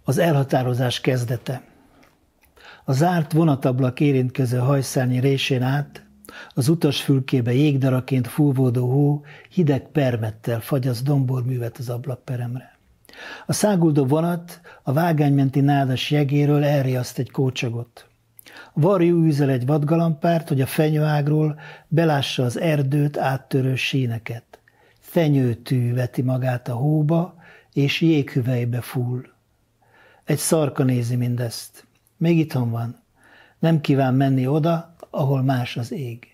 Az elhatározás kezdete. A zárt vonatablak érintkező hajszárnyi résén át az utasfülkébe jégdaraként fúvódó hó hideg permettel fagyaszt domborművet az ablakperemre. A száguldó vonat a vágánymenti nádas jegéről elriaszt egy kócsagot. A varjú űzel egy vadgalambárt, hogy a fenyőágról belássa az erdőt áttörő síneket. Fenyőtű veti magát a hóba, és jéghüvelybe full. Egy szarka nézi mindezt. Még itthon van. Nem kíván menni oda, ahol más az ég.